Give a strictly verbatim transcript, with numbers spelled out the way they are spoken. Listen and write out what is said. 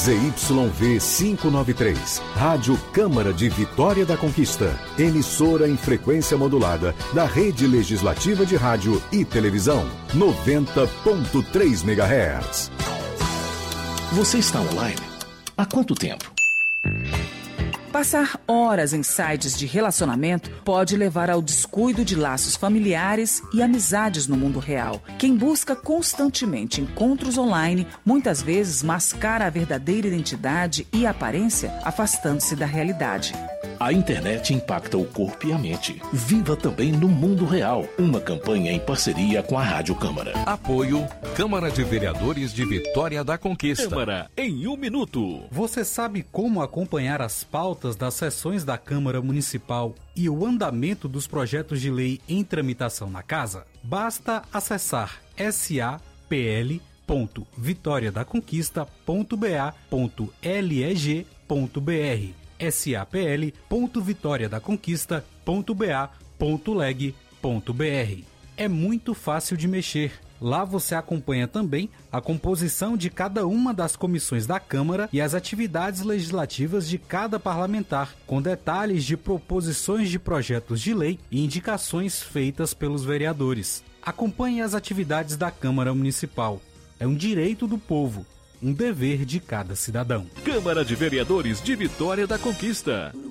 Z Y V quinhentos e noventa e três, Rádio Câmara de Vitória da Conquista, emissora em frequência modulada da Rede Legislativa de Rádio e Televisão, noventa ponto três megahertz. Você está online? Há quanto tempo? Passar horas em sites de relacionamento pode levar ao descuido de laços familiares e amizades no mundo real. Quem busca constantemente encontros online, muitas vezes mascara a verdadeira identidade e aparência, afastando-se da realidade. A internet impacta o corpo e a mente. Viva também no mundo real. Uma campanha em parceria com a Rádio Câmara. Apoio Câmara de Vereadores de Vitória da Conquista. Câmara em um minuto. Você sabe como acompanhar as pautas das sessões da Câmara Municipal e o andamento dos projetos de lei em tramitação na casa? Basta acessar sapl ponto vitória da conquista ponto ba ponto leg ponto br sapl ponto vitória da conquista ponto ba ponto leg ponto br. É muito fácil de mexer. Lá você acompanha também a composição de cada uma das comissões da Câmara e as atividades legislativas de cada parlamentar, com detalhes de proposições de projetos de lei e indicações feitas pelos vereadores. Acompanhe as atividades da Câmara Municipal. É um direito do povo, um dever de cada cidadão. Câmara de Vereadores de Vitória da Conquista.